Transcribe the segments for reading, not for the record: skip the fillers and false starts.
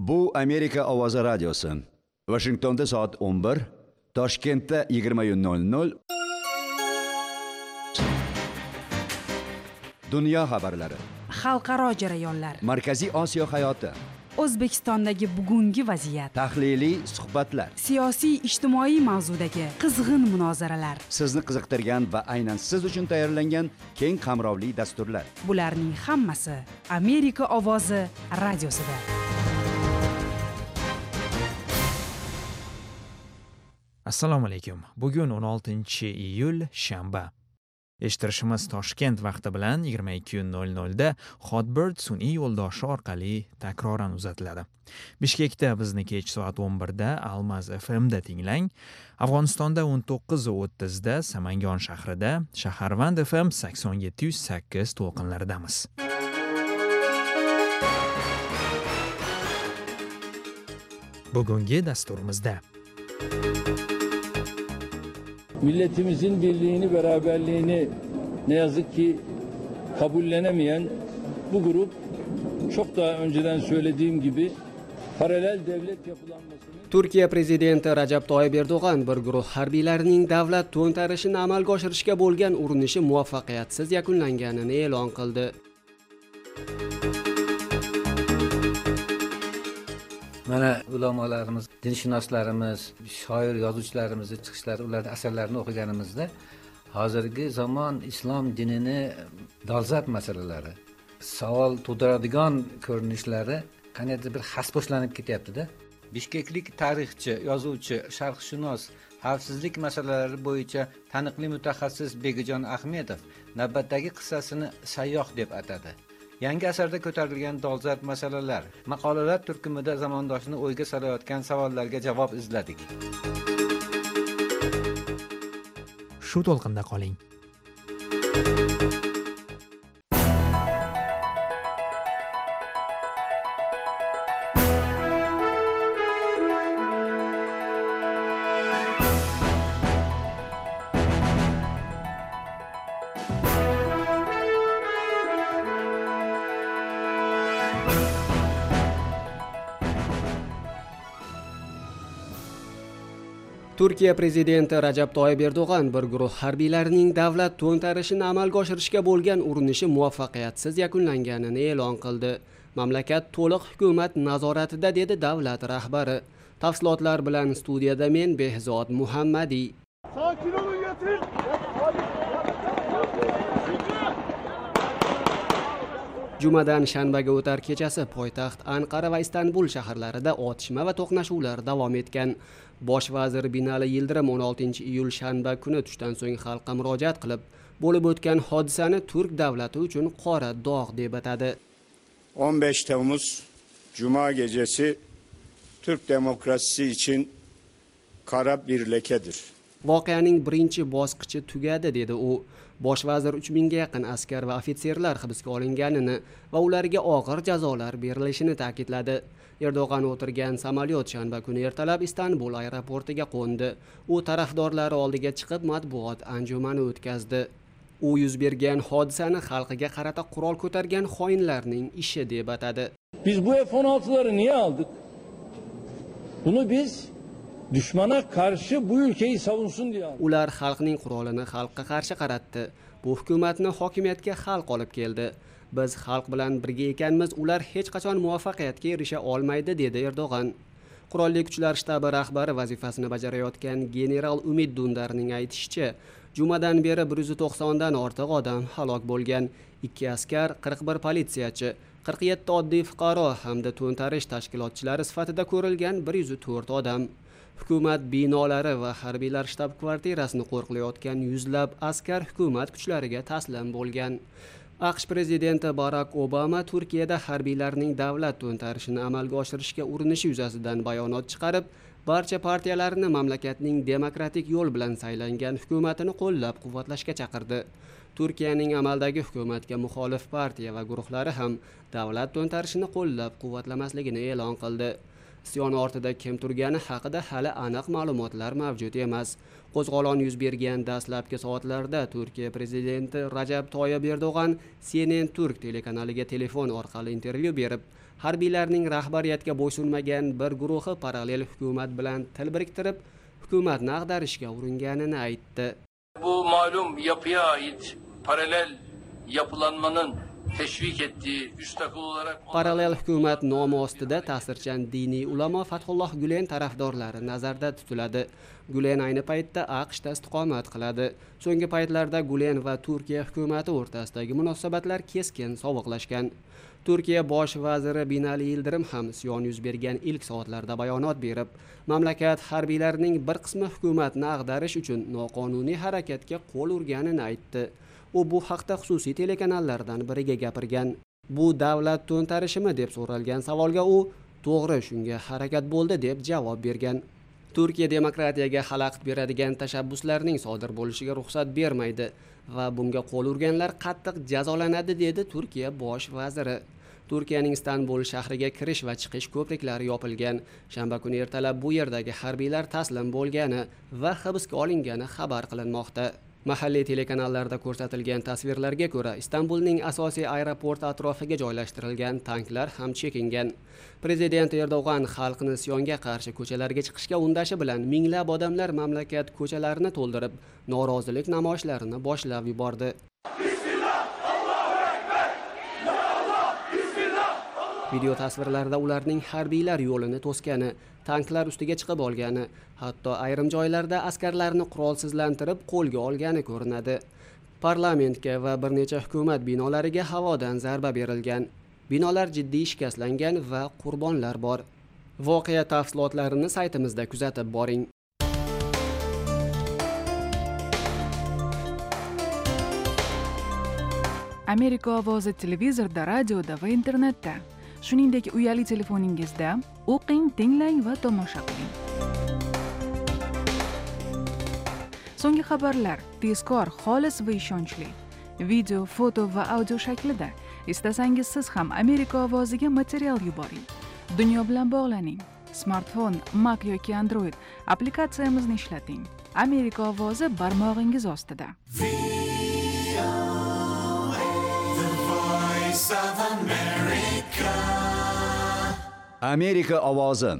Bu Amerika Ovozi radiosi. Washingtonda soat 11, Toshkentda 20:00. Dunyo xabarlari. Xalqaro jarayonlar. Markaziy Osiyo hayoti. O'zbekistondagi bugungi vaziyat. Tahliliy suhbatlar. Siyosiy, ijtimoiy mavzudagi qizg'in munozaralar. Sizni qiziqtirgan va aynan siz uchun tayyorlangan keng qamrovli dasturlar. Bularning hammasi Amerika Ovozi radiosida. Assalomu alaykum. Bugun 16-iyul shanba. Eshittirishimiz Toshkent vaqti bilan 22:00 da Hotbird sun'iy yo'ldoshi orqali takroran uzatiladi. Bishkekda bizni kech soat 11 da Almaz FM da tinglang. Afg'onistonda 19:30 da Samangon shahrida, Shaharvand FM 87.8 to'lqinlaridamiz. Bugungi dasturimizda milletimizin birliğini, beraberliğini ne yazık ki kabullenemeyen bu grup çok daha önceden söylediğim gibi paralel devlet yapılanmasını Turkiya prezidenti Rajab Toyyib Erdo'g'an bir guruh harbiylarning davlat to'ntarishini amalga oshirishga bo'lgan urinishi muvaffaqiyatsiz yakunlanganini e'lon qildi. Mana ulamolarimiz, dinshunoslarimiz, shoir yozuvchilarimiz chiqishlari, ularning asarlarini o'qiganimizda hozirgi zamon islom dinini dolzarb masalalari, savol tug'diradigan ko'rinishlari qaniydir bir hasboshlanib ketyapti-da. Bishkeklik tarixchi, yozuvchi, sharqshunos, xavfsizlik masalalari bo'yicha taniqli mutaxassis Begijon Ahmedov navbatdagi qissasini sayyoh deb atadi. Yangi asarda ko'tarilgan dolzarb masalalar, maqolalar turkumida zamondoshini o'yga solayotgan savollarga javob izladik. shu to'lqinda qoling. Turkiya prezidenti Rajab Toyyib Erdo'g'an bir guruh harbiylarning davlat to'ntarishini amalga oshirishga bo'lgan urinishi muvaffaqiyatsiz yakunlanganini e'lon qildi. Mamlakat to'liq hukumat nazoratida, dedi davlat rahbari. Tafsilotlar bilan studiyada men Behzod Muhammadiy. Sakin olun, yatırın. Jumadan shanbaga o'tar kechasi poytaxt Anqara va Istanbul shaharlarida otishma va to'qnashuvlar davom etgan. Bosh vazir Binali Yildirim 16-iyul shanba kuni tushdan so'ng xalqqa murojaat qilib, bo'lib o'tgan hodisani turk davlati uchun qora dog' deb atadi. 15 Temmuz Cuma gecesi Türk demokrasisi için kara bir lekedir. Voqeaning birinchi bosqichi tugadi, dedi u. Bosh vazir 3000 ga yaqin askar va ofitserlar hibsga olinganini va ularga og'ir jazolar berilishini ta'kidladi. Erdo'g'an o'tirgan samolyot shanba kuni ertalab Istanbul aeroportiga qo'ndi. U tarafdorlari oldiga chiqib matbuot anjumani o'tkazdi. U yuz bergan hodisani xalqiga qarata qurol ko'targan xoinlarning ishi deb atadi. biz bu F-16'ları niye aldık? Bunu biz düşmana karşı bu ülkeyi savunsun diye aldık. Ular xalqning qurolini xalqqa qarshi qaratdi. Bu hukumatni hokimiyatga xalq olib keldi. Biz xalq bilan birga ekanmiz, ular hech qachon muvaffaqiyatga erisha olmaydi, dedi Erdo'g'an. Qurolli kuchlar shtabi rahbari vazifasini bajarayotgan general Umid Dundarning aytishicha, jumadan beri 190 dan ortiq odam halok bo'lgan. 2 askar, 41 politsiyachi, 47 oddiy fuqaro hamda to'ntarish tashkilotchilari sifatida ko'rilgan 104 odam. Hukumat binolari va harbiylar shtab-kvartirasini qo'riqlayotgan yuzlab askar hukumat kuchlariga taslim bo'lgan. AQSh prezidenti Barack Obama Turkiyada harbiylarning davlat to'ntarishini amalga oshirishga urinishi yuzasidan bayonot chiqarib, barcha partiyalarni mamlakatning demokratik yo'l bilan saylangan hukumatini qo'llab-quvvatlashga chaqirdi. Turkiyaning amaldagi hukumatga muxolif partiya va guruhlari ham davlat to'ntarishini qo'llab-quvvatlamasligini e'lon qildi. Isyon ortida kim turgani haqida hali aniq ma'lumotlar mavjud emas. Qo'zg'olon yuz bergan dastlabki soatlarda Turkiya prezidenti Rajab Toyyib Erdo'g'an CNN Turk telekanaliga telefon orqali intervyu berib, harbiylarning rahbariyatga bo'ysunmagan bir guruhi parallel hukumat bilan til biriktirib, hukumatni ag'darishga uringanini aytdi. Bu malum yapıya ait paralel yapılanmanın teşvik ettiği üst akıl olarak Parallel hukumat nomi ostida ta'sirchan diniy ulamo Fathulloh Gulen tarafdorlari nazarda tutiladi. Gulen ayni paytda AQShda istiqomat qiladi. So'nggi paytlarda Gulen va Turkiya hukumati o'rtasidagi munosabatlar keskin sovuqlashgan. Turkiya bosh vaziri Binali Yildirim ham isyon yuz bergan ilk soatlarda bayonot berib, mamlakat harbiylarining bir qismi hukumatni ag'darish uchun noqonuniy harakatga qo'l urganini aytdi. U bu haqda xususiy telekanallardan biriga gapirgan. Bu davlat to'ntarishimi deb so'ralgan savolga u to'g'ri, shunga harakat bo'ldi deb javob bergan. Turkiya demokratiyaga xalaqit beradigan tashabbuslarning sodir bo'lishiga ruxsat bermaydi va bunga qo'l urganlar qattiq jazolanadi, dedi Turkiya bosh vaziri. Turkiyaning Istanbul shahriga kirish va chiqish ko'priklari yopilgan. Shanba kuni ertalab bu yerdagi harbiylar taslim bo'lgani va hibsga olingani xabar qilinmoqda. Mahalliy telekanallarda ko'rsatilgan tasvirlarga ko'ra, Istanbulning asosiy aeroporti atrofiga joylashtirilgan tanklar ham chekingan. Prezident Erdo'g'an xalqni isyonga qarshi ko'chalarga chiqishga undashi bilan minglab odamlar mamlakat ko'chalarini to'ldirib, norozilik namoyishlarini boshlab yubordi. Video tasvirlarda ularning harbiylar yo'lini to'sgani, tanklar ustiga chiqib olgani, hatto ayrim joylarda askarlarni qurolsizlantirib qo'lga olgani ko'rinadi. Parlamentga va bir necha hukumat binolariga havodan zarba berilgan. Binolar jiddiy shikastlangan va qurbonlar bor. Voqea tafsilotlarini saytimizda kuzatib boring. Amerika ovozi televizorda, radioda va internetda, shuningdek uyali telefoningizda o'qing, tinglang va tomosha qiling. So'nggi xabarlar tezkor, xolis va ishonchli. Video, foto va audio shaklida. Istasangiz siz ham Amerika ovoziga material yuboring. Dunyo bilan bog'laning. Smartfon, Mac yoki Android applikatsiyamizni ishlating. Amerika ovozi barmog'ingiz ostida. Amerika ovozi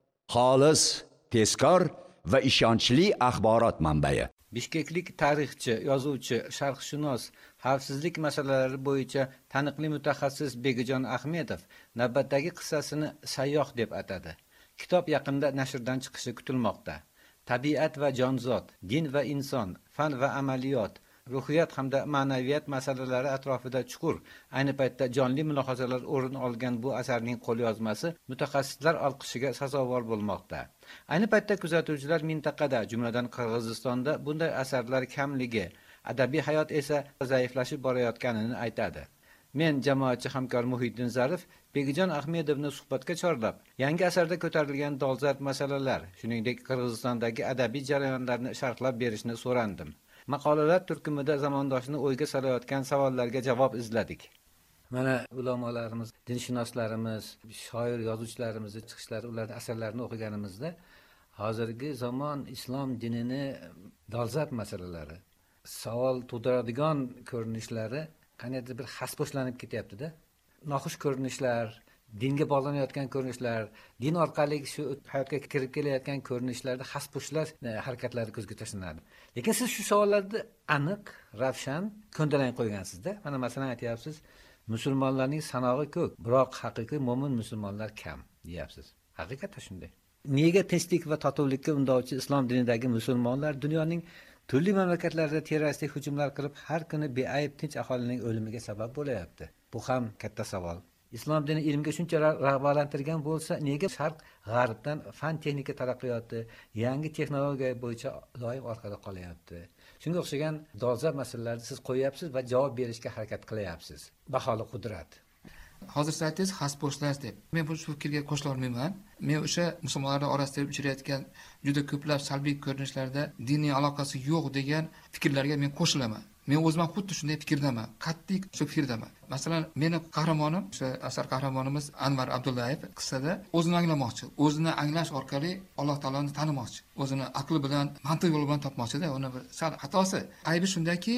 xolis, tezkor va ishonchli axborot manbai. Bishkeklik tarixchi, yozuvchi, sharqshunos, xavfsizlik masalalari bo'yicha taniqli mutaxassis Begijon Ahmedov navbatdagi qissasini Sayyoh deb atadi. Kitob yaqinda nashrdan chiqishi kutilmoqda. Tabiat va jonzot, din va inson, fan va amaliyot, ruhiyat hamda ma'naviyat masalalari atrofida chuqur, ayni paytda jonli mulohazalar o'rin olgan bu asarning qo'lyozmasi mutaxassislar olqishiga sazovor bo'lmoqda. Ayni paytda kuzatuvchilar mintaqada, jumladan Qirg'izistonda bunday asarlar kamligi, adabiy hayot esa zaiflashib borayotganini aytadi. Men jamoatchi hamkor Muhiddin Zarif Begijon Ahmedovni suhbatga chorlab, yangi asarda ko'tarilgan dolzarb masalalar, shuningdek Qirg'izistondagi adabiy jarayonlarni sharhlab berishni so'randim. Maqolalar turkumida zamondoshini o'yga solayotgan savollarga javob izladik. Mana ulamolarimiz, dinshunoslarimiz, shoir, yozuvchilarimizni chiqishlari, ularning asarlarini o'qiganimizda hozirgi zamon islom dinini dolzarb masalalari, savol tug'diradigan ko'rinishlari qaniydir bir xaspo'shlanib ketyapti-da. Noxush ko'rinishlar, dinga bog'lanayotgan ko'rinishlar, din orqali shu hayotga kirib kelayotgan ko'rinishlarda xaspo'shlar harakatlari ko'zga tashlanadi. Lekin siz shu savollarni aniq, ravshan ko'ndalang qo'ygansizda. Mana masalan aytyapsiz, musulmonlarning sanog'i ko'p, biroq haqiqiy mo'min musulmonlar kam, deyapsiz. Haqiqatda shunday. Nega tinchlik va totuvlikka undovchi islom dinidagi musulmonlar dunyoning turli mamlakatlarida terroristik hujumlar qilib, har kuni beayb tinch aholining o'limiga sabab bo'layapti? Bu ham katta savol. Islom dini ilmga shuncha rag'batlantirgan bo'lsa, nega Sharq G'arbdan fan texnika taraqqiyoti, yangi texnologiya bo'yicha doim orqada qolyapti? Shunga o'xshagan dolzarb masalalarni siz qo'yapsiz va javob berishga harakat qilyapsiz. Baholi qudrat. Hozir siz aytdingiz xaspo'shlar deb. Men bu fikrga qo'shila olmayman. Men o'sha musulmonlar orasida uchrayotgan juda ko'plab salbiy ko'rinishlarda diniy aloqasi yo'q degan fikrlarga men qo'shilaman. Men o'zim xuddi shunday fikrdaman. Qat'iy shu fikrdaman. Masalan, meni qahramonim, o'sha asar qahramonimiz Anvar Abdullayev qissada o'zini anglamoqchi. O'zini anglash orqali Alloh taoloni tanimoqchi. O'zini aqli bilan, mantiq yo'li bilan topmoqchi-da. Uni bir sal xatosi. Aybi shundaki,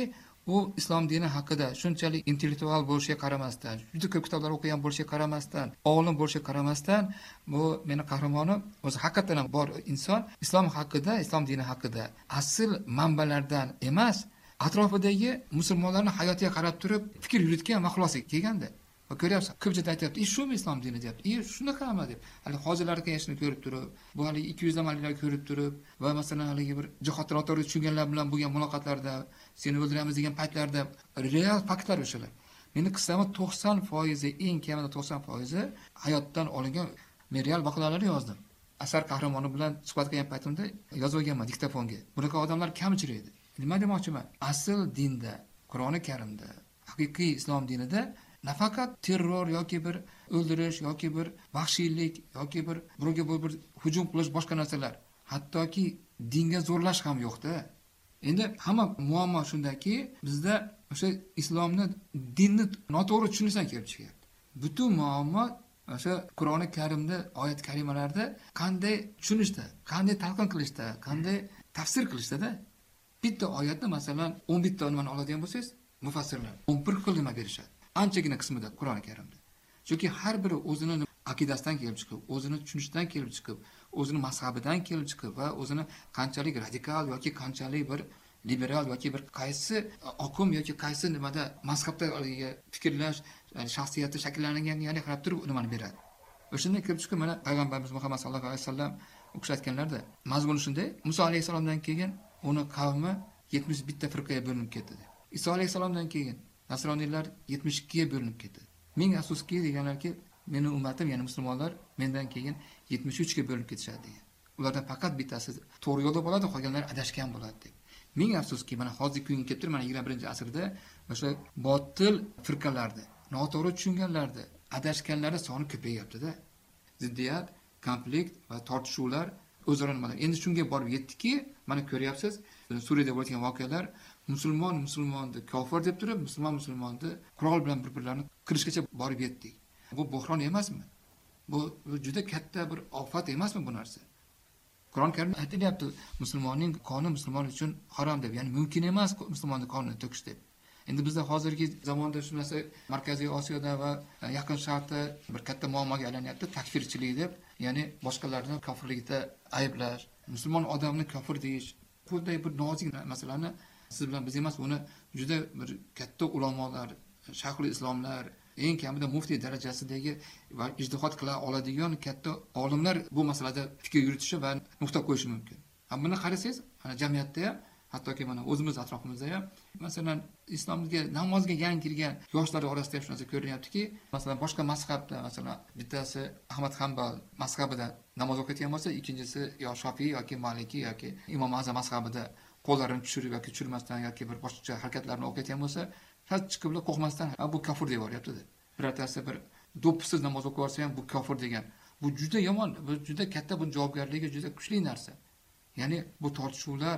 u islom dini haqida shunchalik intellektual bo'lishiga qaramasdan, juda ko'p kitoblar o'qigan bo'lishiga qaramasdan, olim bo'lishiga qaramasdan, bu meni qahramonim o'zi haqiqatan ham bor inson islom haqida, islom dini haqida asl manbalardan emas, atrofidagi musulmonlarning hayotiga qarab turib fikr yuritgan va xulosaga kelganda. Va ko'ryapsiz, ko'pchilik aytyapti, shumi islom dini deyapti. Shunaqami deb. Hali hozirlarga yashini ko'rib turib, bu hali 200 amalliklar ko'rib turib va masalan haligi bir jihodni noto'g'ri tushunganlar bilan bo'lgan muloqotlarda, seni o'ldiramiz degan paytlarda real faktlar o'shalar. Meni qismim 90%, eng kamida 90% hayotdan olingan men real voqealarni yozdim. Asar qahramoni bilan suhbat qilgan paytimda yozib olganman diktofonga. Bunaqa odamlar kam uchraydi. Nima demoqchiman? Asl dinda, Qur'oni Karimda, haqiqiy islom dinida nafaqat terror yoki bir o'ldirish yoki bir vahshiylik yoki bir birovga bir hujum qilish boshqa narsalar, hattoki dinga zo'rlash ham yo'qda. Endi hamma muammo shundaki, bizda o'sha islomni, dinni noto'g'ri tushunishdan kelib chiqyapti. Butun muammo o'sha Qur'oni Karimda, oyat karimalarda qanday tushunishda, qanday talqin qilishda, qanday tafsir qilishda-da. Bitta oyatni masalan 11 ta nimani oladigan bo'lsangiz, mufassirlar 11 xil nima berishadi. Anchagina qismida Qur'oni Karimda. Chunki har biri o'zini aqidasidan kelib chiqib, o'zini tushunishdan kelib chiqib, o'zini mazhabidan kelib chiqib va o'zini qanchalik radikal yoki qanchalik bir liberal yoki bir qaysi oqim yoki qaysi nimada mazhabda fikrlash, shaxsiyati shakllanganligiga qarab turib nimani beradi. O'shundan kelib chiqib mana payg'ambarimiz Muhammad sallallohu alayhi vasallam o'xshatganlarda mazmuni shunday. Muso alayhisalomdan keyin uni qavmi 71 ta firqaga bo'linib ketdi. Iso alayhisalomdan keyin Nasroniylar 72 ga bo'linib ketdi. Ming afsuski deganlarki, meni ummatim, ya'ni musulmonlar mendan keyin 73 ga bo'linib ketishadi degan. Ulardan faqat bittasi to'g'ri yo'lda bo'ladi, qolganlar adashgan bo'ladi deb. Ming afsuski, mana hozirgi kunga kelib turib, mana 21-asrda o'sha botil firqalarda, noto'g'ri tushunganlarda, adashganlarning soni ko'payyapti-da. Ziddiyat, konflikt va tortishuvlar o'zaro nimalar. Endi shunga borib yetdiki, mana ko'ryapsiz, Suriyada bo'lgan voqealar, musulmonni kofir deb turib, musulmonni qurol bilan bir-birlarini qilishgacha borib yetdik. Bu bo'hron emasmi? Bu juda katta bir ofat emasmi bu narsa? Qur'on Karimda aytilyapti, musulmonning qoni musulmon uchun harom deb, ya'ni mumkin emas musulmonning qonini to'kish deb. Endi bizda hozirgi zamonda shu narsa Markaziy Osiyoda va Yaqin Sharqda bir katta muammoga aylanyapti, takfirchilik deb, ya'ni boshqalarni kofirlikda ayblash, musulmon odamni kofir deyish. Bunday bir nozik masalani siz bilan biz emas, uni juda bir katta ulamolar, shayxul islomlar, eng kamida muftiy darajasidagi va ijtihod qila oladigan katta olimlar bu masalada fikr yuritishi va nuqta qo'yishi mumkin. Buni qarasangiz, jamiyatda ham, hattoki mana o'zimiz atrofimizda ham, masalan, islomga, namozga yangi kirgan yoshlar orasida ham shu narsa ko'rinyaptiki, masalan, boshqa mazhabda, masalan, bittasi Ahmad Hanbal mazhabida namoz o'qiyotgan bo'lsa, ikkinchisi yo Shofiy yoki Maliki yoki Imom Azam mazhabida qo'llarini tushirib yoki tushirmasdan yoki bir boshqa harakatlarni o'qiyotgan bo'lsa, hech chiqib qo'rqmasdan bu kofir deb yuboryapti-da. Birortasi bir do'ppisiz namoz o'qiyorsa ham bu kofir degan. Bu juda yomon, bu juda katta, bu javobgarligi juda kuchli narsa. Ya'ni bu tortishuvlar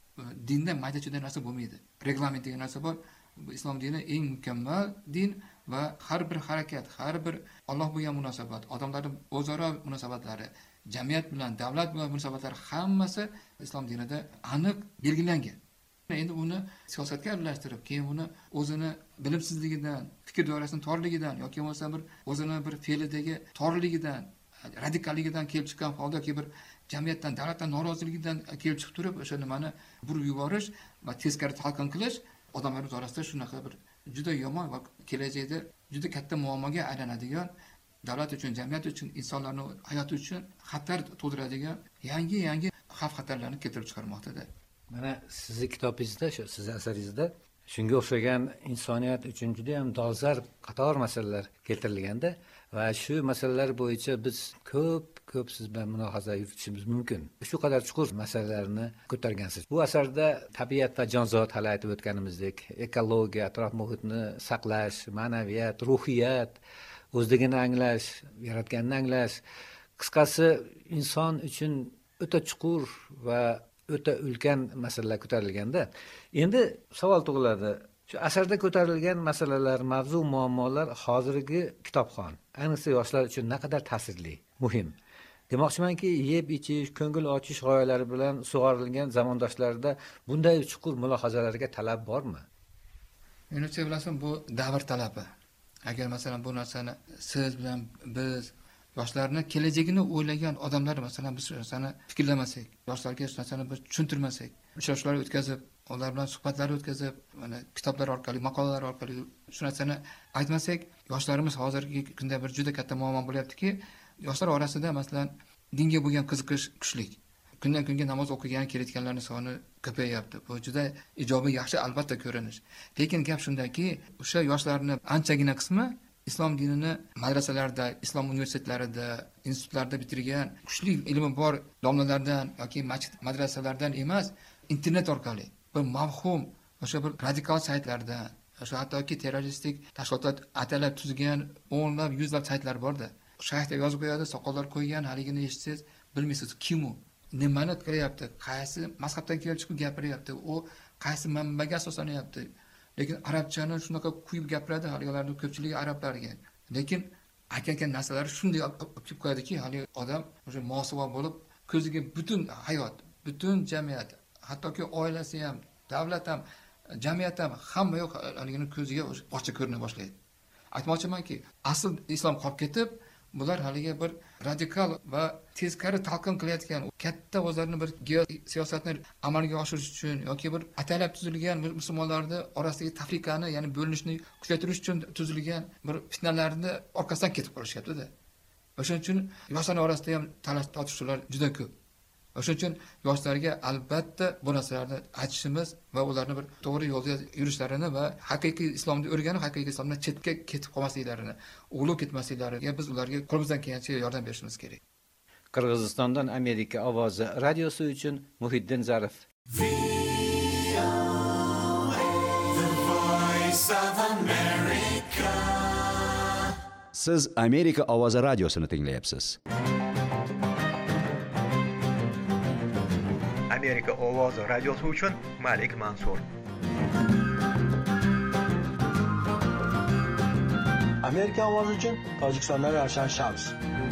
dinda mayda-chuyda narsa bo'lmaydi. Reglament degan narsa bor. Bu islom dini eng mukammal din va har bir harakat, har bir Alloh bo'lgan munosabat, odamlarning o'zaro munosabatlari, jamiyat bilan, davlat bilan munosabatlar hammasi islom dinida aniq belgilangan. Endi uni siyosatga aralashtirib, keyin uni o'zini bilimsizligidan, fikr doirasining torligidan yoki bo'lmasa bir o'zini bir fe'lidagi torligidan, radikalligidan kelib chiqqan holda yoki bir jamiyatdan, davlatdan noroziligidan kelib chiqib turib, o'sha nimani burib yuborish va teskari talqin qilish odamlar orasida shunaqa bir juda yomon va kelajakda juda katta muammoga aylanadigan, davlat uchun, jamiyat uchun, insonlarning hayoti uchun xatar tug'diradigan yangi xavf-xatarlarni keltirib chiqarmoqda-da. Mana sizni kitobingizda, shu sizni asaringizda shunga o'xshagan insoniyat uchun juda ham dolzarb qator masalalar keltirilganda va shu masalalar bo'yicha biz ko'p siz bilan mulohaza yuritishimiz mumkin. Shu qadar chuqur masalalarni ko'targansiz. Bu asarda tabiat va jonzot hali aytib o'tganimizdek, ekologiya, atrof muhitni saqlash, ma'naviyat, ruhiyat, o'zligini anglash, yaratganini anglash, qisqasi inson uchun o'ta chuqur va o'ta ulkan masalalar ko'tarilganda, endi savol tug'iladi. Shu asarda ko'tarilgan masalalar, mavzu, muammolar hozirgi kitobxon, ayniqsa yoshlar uchun naqadar ta'sirli, muhim. Demoqchimanki, yeb ichish, ko'ngil ochish g'oyalari bilan sug'orilgan zamondoshlarda bunday chuqur mulohazalarga talab bormi? Menimcha bilasizmi, bu davr talabi. Agar masalan bu narsani siz bilan biz yoshlarni kelajagini o'ylagan odamlar masalan biz shu narsani fikrlamasak, yoshlarga shu narsani biz tushuntirmasak, uchrashuvlar o'tkazib, ular bilan suhbatlar o'tkazib, mana kitoblar orqali, maqolalar orqali shu narsani aytmasak, yoshlarimiz hozirgi kunda bir juda katta muammo bo'lyaptiki, yoshlar orasida masalan dinga bo'lgan qiziqish kuchli. Kundan kunga namoz o'qigan, kelayotganlarning soni ko'payyapti. Bu juda ijobiy, yaxshi albatta ko'rinish. Lekin gap shundaki, o'sha yoshlarning anchagina qismi islom dinini madrasalarda, islom universitetlarida, institutlarda bitirgan, kuchli ilmi bor domlalardan yoki masjid madrasalardan emas, internet orqali bir mavhum o'sha bir radikal saytlardan, o'sha hattoki terroristik tashkilotlar atalab tuzgan o'nlab, yuzlab saytlar borda. Shayxda yozib qo'yadi, soqollar qo'ygan, haligini eshitsangiz bilmaysiz kim u, nimani qilyapti, qaysi mazhabdan kelib chiqib gapiryapti, u qaysi manbaga asoslanyapti. Lekin arabchani shunaqa quyib gapiradi, haligilarning ko'pchiligi arablarga. Lekin aytgan narsalari shunday olib qo'yadiki, hali odam o'sha mosuvo bo'lib, ko'ziga butun hayot, butun jamiyat, hattoki oilasi ham, davlat ham, jamiyat ham hamma yo'q haligini ko'ziga ochiq ko'rina boshlaydi. Aytmoqchimanki, asl islom qolib ketib, bular haliga bir radikal va teskari talqin qilayotgan katta o'zlarini bir geosiyosatni amalga oshirish uchun yoki bir atalab tuzilgan musulmonlarning orasidagi tafriqani, ya'ni bo'linishni kuchaytirish uchun tuzilgan bir fitnalarni orqasidan ketib qolishyapti-da. O'shaning uchun yoshlar orasida ham talash tortishuvlar juda ko'p. O'shaning uchun yoshlarga albatta bu narsalarni aytishimiz va ularni bir to'g'ri yo'lda yurishlarini va haqiqiy islomni o'rganib, haqiqiy islomdan chetga ketib qolmasliklarini, o'g'lib ketmasliklariga biz ularga qo'limizdan kelgancha yordam berishimiz kerak. Qirg'izistondan Amerika ovozi radiosi uchun Muhiddin Zarif. Siz Amerika ovozi radiosini tinglayapsiz. Amerika ovozi radiosi uchun Malik Mansur. Amerika ovozi uchun Tojikistondan Ravshan Shams.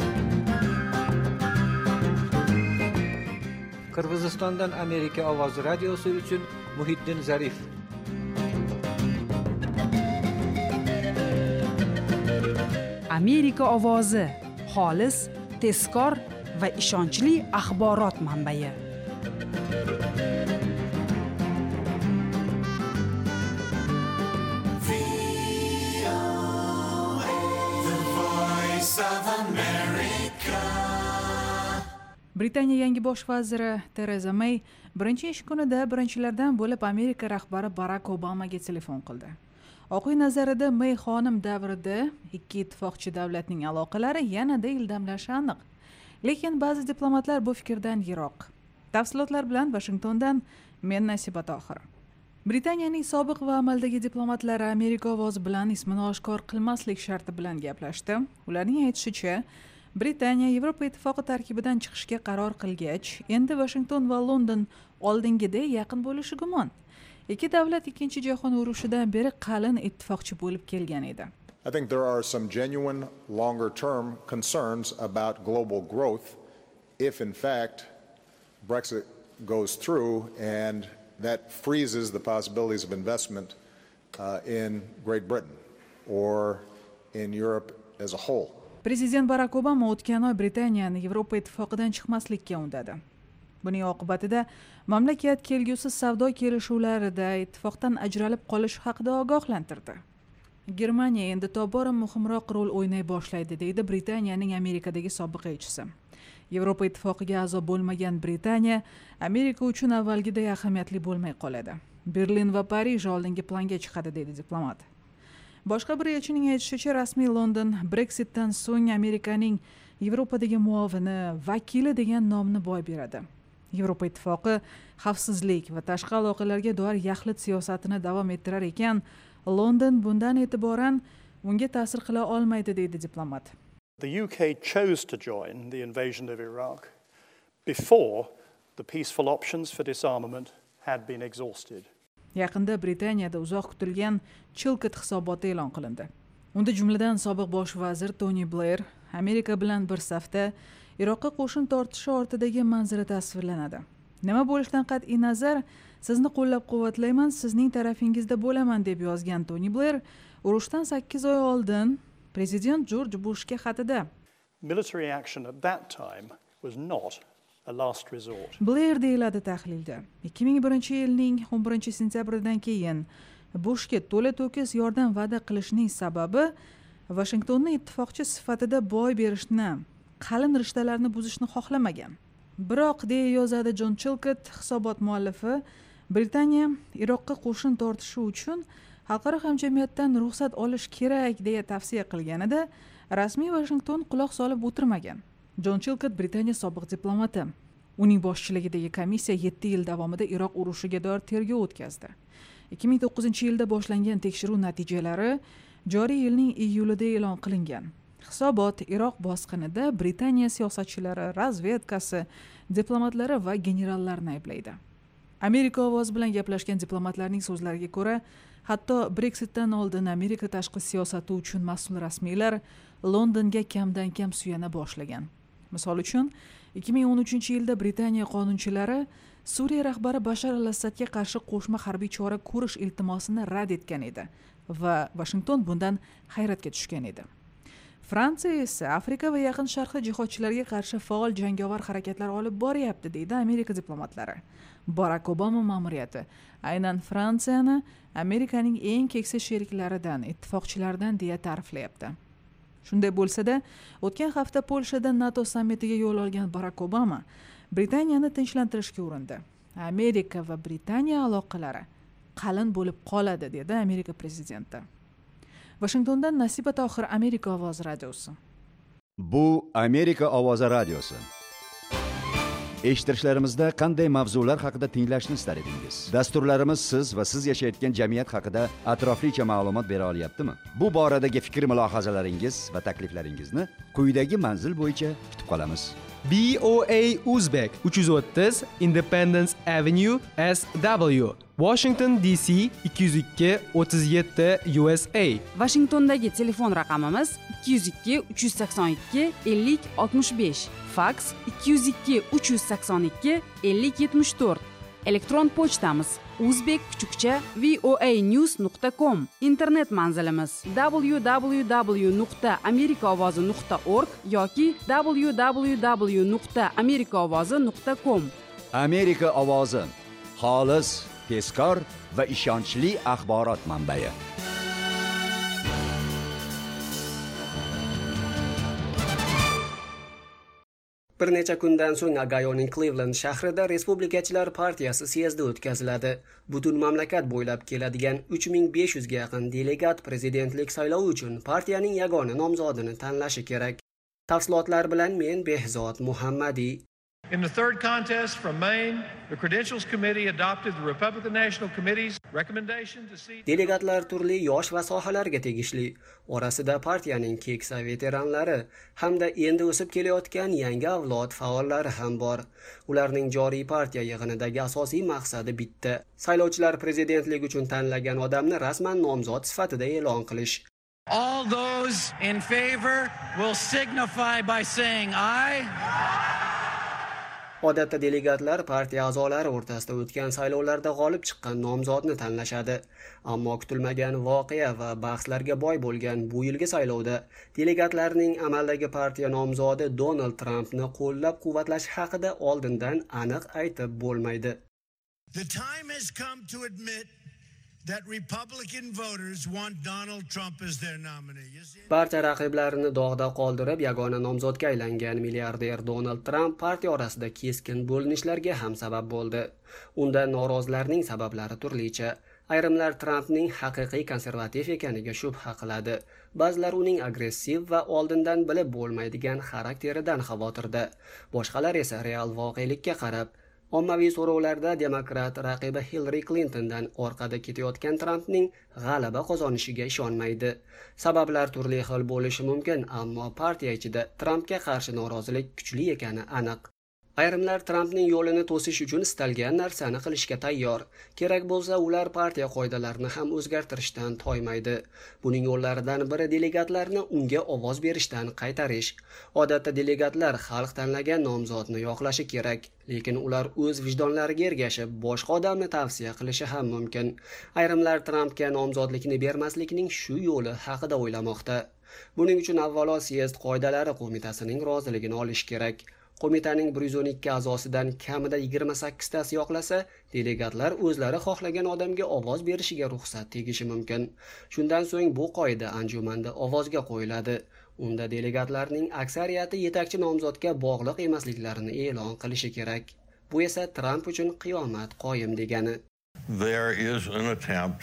Qirg'izistondan Amerika ovozi radiosi uchun Muhiddin Zarif. Amerika ovozi xolis, tezkor va ishonchli axborot manbai. Britaniya yangi bosh vaziri Theresa May birinchi ish kunida birinchilardan bo'lib Amerika rahbari Barack Obamaga telefon qildi. Oq uy nazarida May xonim davrida ikki ittifoqchi davlatning aloqalari yanada ildamlashi aniq. Lekin ba'zi diplomatlar bu fikrdan yiroq. Tafsilotlar bilan Washingtondan men Nasiba Tohir. Britaniyaning sobiq va amaldagi diplomatlari Amerika ovozi bilan ismini oshkor qilmaslik sharti bilan gaplashdi. Ularning aytishicha, Britaniya Yevropa ittifoqi tarkibidan chiqishga qaror qilgach, endi Washington va London oldingidek yaqin bo'lishi gumon. Ikki davlat Ikkinchi jahon urushidan beri qalin ittifoqchi bo'lib kelgan edi. I think there are some genuine longer-term concerns about global growth if in fact Brexit goes through and that freezes the possibilities of investment in Great Britain or in Europe as a whole. Prezident Barack Obama o'tgan oy Britaniyani Yevropa ittifoqidan chiqmaslikka undadi. Buning oqibatida mamlakat kelgusi savdo kelishuvlarida ittifoqdan ajralib qolish haqida ogohlantirdi. Germaniya endi tobora muhimroq rol o'ynay boshlaydi, deydi Britaniyaning Amerikadagi sobiq elchisi. Yevropa ittifoqiga a'zo bo'lmagan Britaniya Amerika uchun avvalgidek ahamiyatli bo'lmay qoladi. Berlin va Parij oldingi planga chiqadi, deydi diplomat. Boshqa bir elchining aytishicha, rasmiy London Brexitdan so'ng Amerikaning Yevropadagi muovini, vakili degan nomni boy beradi. Yevropa ittifoqi xavfsizlik va tashqi aloqalarga doir yaxlit siyosatini davom ettirar ekan, London bundan e'tiboran unga ta'sir qila olmaydi, deydi diplomat. The UK chose to join the invasion of Iraq before the peaceful options for disarmament had been exhausted. Yaqinda Britaniyada uzoq kutilgan Chilcot hisoboti e'lon qilindi. Unda jumladan sobiq bosh vazir Tony Blair Amerika bilan bir safda Iroqqa qo'shin tortishi ortidagi manzara tasvirlanadi. Nima bo'lishidan qat'iy nazar, sizni qo'llab-quvvatlayman, sizning tarafingizda bo'laman deb yozgan Toni Bler urushdan 8 oy oldin prezident Jorj Bushga xatida Military action at that time was not a last resort. Blair deyiladi tahlilda. 2001-yilning 11-sentyabridan keyin Bushga to'la-to'kis yordam va'da qilishning sababi Vashingtonni ittifoqchi sifatida boy berishni, qalin rishtalarni buzishni xohlamagan. Biroq, deya yozadi Jon Chilcott, hisobot muallifi, Britaniya Iroqqa qo'shin tortishi uchun xalqaro hamjamiyatdan ruxsat olish kerak deya tavsiya qilganida rasmiy Washington quloq solib o'tirmagan. Jon Chilcott Britaniya sobiq diplomati. Uning boshchiligidagi komissiya 7 yil davomida Iroq urushiga doir tergov o'tkazdi. 2009-yilda boshlangan tekshiruv natijalari joriy yilning iyulida e'lon qilingan. Hisobot Iroq bosqinida Britaniya siyosatchilari, razvedkasi, diplomatlari va generallarni ayblaydi. Amerika ovozi bilan gaplashgan diplomatlarning so'zlariga ko'ra, hatto Brexitdan oldin Amerika tashqi siyosati uchun mas'ul rasmiylar Londonga kamdan kam suyana boshlagan. Misol uchun, 2013-yilda Britaniya qonunchilari Suriya rahbari Bashar al-Assadga qarshi qo'shma harbiy chora ko'rish iltimosini rad etgan edi va Washington bundan hayratga tushgan edi. Fransiya esa Afrika va Yaqin Sharqda jihodchilarga qarshi faol jangovar harakatlar olib boryapti, deydi Amerika diplomatlari. Barack Obama ma'muriyati aynan Fransiyani Amerikaning eng keksa sheriklaridan, ittifoqchilaridan deya ta'riflayapti. Shunday bo'lsa-da, o'tgan hafta Polshada NATO sammitiga yo'l olgan Barack Obama Britaniyani tinchlantirishga urindi. Amerika va Britaniya aloqalari qalin bo'lib qoladi, dedi Amerika prezidenti. Washingtondan Nasiba Tohir, Amerika ovozi radiosi. Bu Amerika ovozi radiosi. Eshittirishlarimizda qanday mavzular haqida tinglashni istar edingiz? Dasturlarimiz siz va siz yashayotgan jamiyat haqida atroflicha ma'lumot bera olyaptimi? Bu boradagi fikr-mulohazalaringiz va takliflaringizni quyidagi manzil bo'yicha kutib qolamiz. BOA Uzbek 330 Independence Avenue SW, Washington DC 202 37 USA. Washingtondagi telefon raqamimiz 202 382 50 65, fax 202 382 50 74. Elektron pochtamiz uzbek_voanews.com. Internet manzilimiz www.amerikaovozi.org yoki www.amerikaovozi.com. Amerika ovozi, xolis, tezkor va ishonchli axborot manbai. Bir necha kundan so'ng Ohioning Cleveland shahrida Respublikachilar partiyasi syezdi o'tkaziladi. Butun mamlakat bo'ylab keladigan 3500 ga yaqin delegat prezidentlik saylovi uchun partiyaning yagona nomzodini tanlashi kerak. Tafsilotlar bilan men Behzod Muhammadi. In the third contest from Maine, the Credentials Committee adopted the Republican National Committee's recommendation to seat. Delegatlar turli yosh va sohalarga tegishli. Orasida partiyaning keksa veteranlari hamda endi o'sib kelayotgan yangi avlod faollari ham bor. Ularning joriy partiya yig'inidagi asosiy maqsadi bitta: saylovchilar prezidentlik uchun tanlagan odamni rasman nomzod sifatida e'lon qilish. All those in favor will signify by saying aye. Odatda delegatlar partiya a'zolari o'rtasida o'tgan saylovlarda g'olib chiqqan nomzodni tanlashadi. Ammo kutilmagan voqea va bahslarga boy bo'lgan bu yilgi saylovda delegatlarning amaldagi partiya nomzodi Donald Trumpni qo'llab-quvvatlash haqida oldindan aniq aytib bo'lmaydi. The time has come to admit that Republican voters want Donald Trump as their nominee. Barcha raqiblarini dog'da qoldirib yagona nomzodga aylangan milliarder Donald Trump partiya orasida keskin bo'linishlarga ham sabab bo'ldi. Unda norozilarning sabablari turlicha. Ayrimlar Trumpning haqiqiy konservativ ekaniga shubha qiladi. Ba'zilar uning agressiv va oldindan bilib bo'lmaydigan xarakteridan xavotirda. Boshqalar esa real voqelikka qarab ommaviy so'rovlarda demokrat raqibi Hillary Clintondan orqada ketayotgan Trumpning g'alaba qozonishiga ishonmaydi. Sabablar turli xil bo'lishi mumkin, ammo partiya ichida Trumpga qarshi norozilik kuchli ekani aniq. Ayrimlar Trampning yo'lini to'sish uchun istalgan narsani qilishga tayyor. Kerak bo'lsa, ular partiya qoidalarini ham o'zgartirishdan toymaydi. Buning yo'llaridan biri delegatlarni unga ovoz berishdan qaytarish. Odatda delegatlar xalq tanlagan nomzodni yoqlashi kerak, lekin ular o'z vijdonlariga ergashib, boshqa odamni tavsiya qilishi ham mumkin. Ayrimlar Trampga nomzodlikni bermaslikning shu yo'li haqida o'ylamoqda. Buning uchun avvalo syezd qoidalari qo'mitasining roziligini olish kerak. Qo'mitaning 112 a'zosidan kamida 28 tasi yoqlasa, delegatlar o'zlari xohlagan odamga ovoz berishiga ruxsat tegishi mumkin. Shundan so'ng bu qoida anjumanda ovozga qo'yiladi. Unda delegatlarning aksariyati yetakchi nomzodga bog'liq emasliklarini e'lon qilishi kerak. Bu esa Tramp uchun qiyomat qoyim degani. There is an attempt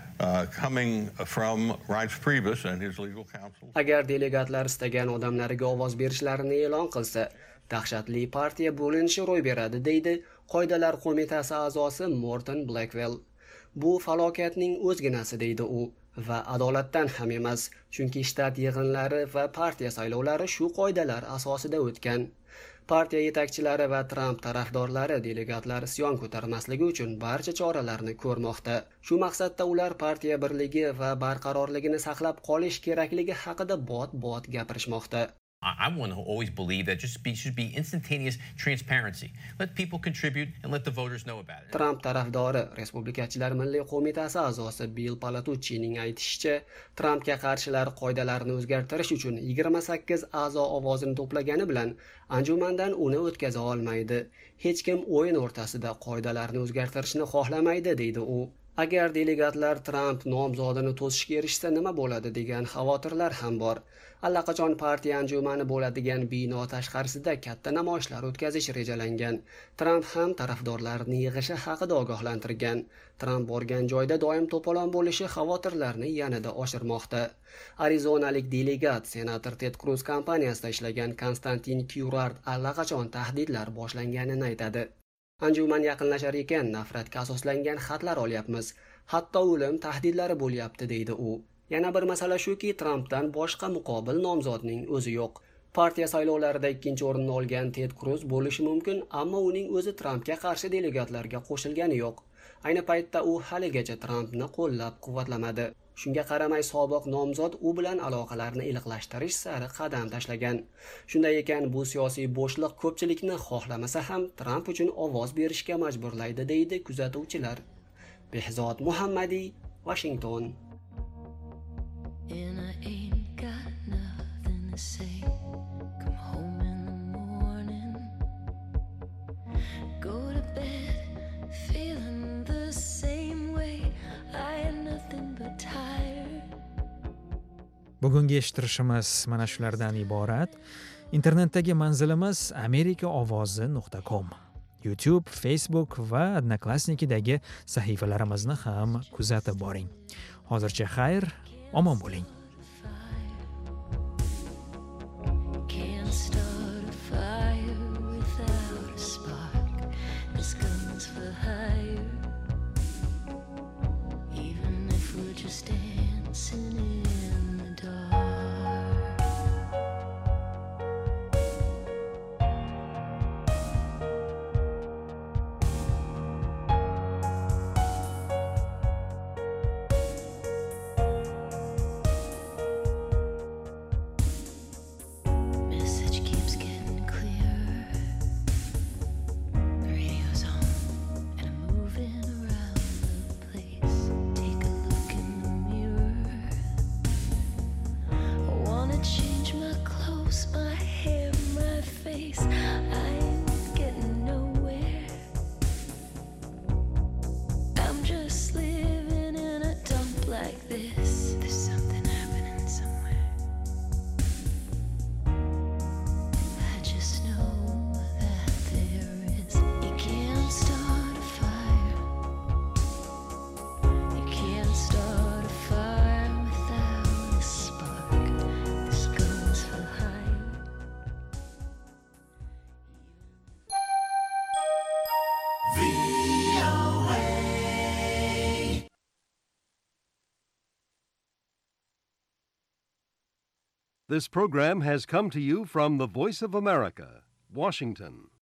coming from Reince Priebus and his legal counsel. Agar delegatlar istagan odamlariga ovoz berishlarini e'lon qilsa, dahshatli partiya bo'linishi ro'y beradi, deydi qoidalar qo'mitasi a'zosi Morton Blackwell. Bu falokatning o'zginasi, deydi u, va adolatdan ham emas, chunki shtat yig'inlari va partiya saylovlari shu qoidalar asosida o'tgan. Partiya yetakchilari va Tramp tarafdorlari delegatlar isyon ko'tarmasligi uchun barcha choralarni ko'rmoqda. Shu maqsadda ular partiya birligi va barqarorligini saqlab qolish kerakligi haqida bot-bot gapirishmoqda. I'm one who always believed that should be instantaneous transparency. Let people contribute and let the voters know about it. Trump tarafdori Respublikachilar Milliy qo'mitasi a'zosi Bill Palatuccining aytishicha, Trumpga qarshilar qoidalarni o'zgartirish uchun 28 a'zo ovozini to'plagani bilan anjumandan uni o'tkaza olmaydi. Hech kim o'yin o'rtasida qoidalarni o'zgartirishni xohlamaydi, deydi u. Agar delegatlar Tramp nomzodini to'sishga erishsa nima bo'ladi degan xavotirlar ham bor. Allaqachon partiya anjumani bo'ladigan bino tashqarisida katta namoyishlar o'tkazish rejalangan. Tramp ham tarafdorlarini yig'ishi haqida ogohlantirgan. Tramp borgan joyda doim to'polon bo'lishi xavotirlarni yanada oshirmoqda. Arizonalik delegat senator Ted Cruz kompaniyasida ishlagan Konstantin Curard allaqachon tahdidlar boshlanganini aytadi. Anjuman yaqinlashar ekan, nafratga asoslangan xatlar olyapmiz. Hatto o'lim tahdidlari bo'lyapti, deydi u. Yana bir masala shuki, Trampdan boshqa muqobil nomzodning o'zi yo'q. Partiya saylovlarida ikkinchi o'rinni olgan Ted Cruz bo'lishi mumkin, ammo uning o'zi Trampga qarshi delegatlarga qo'shilgani yo'q. Ayni paytda u haligacha Trampni qo'llab-quvvatlamadi. Shunga qaramay sobiq nomzod u bilan aloqalarni iliqlashtirish sari qadam tashlagan. Shunday ekan, bu siyosiy bo'shliq ko'pchilikni xohlamasa ham Tramp uchun ovoz berishga majburlaydi, deydi kuzatuvchilar. Behzod Muhammadiy, Washington. Bugungi eshittirishimiz mana shulardan iborat. Internetdagi manzilimiz amerikaovozi.com. YouTube, Facebook va Odnoklassnikidagi sahifalarimizni ham kuzatib boring. Hozircha xayr, omon bo'ling. This program has come to you from the Voice of America, Washington.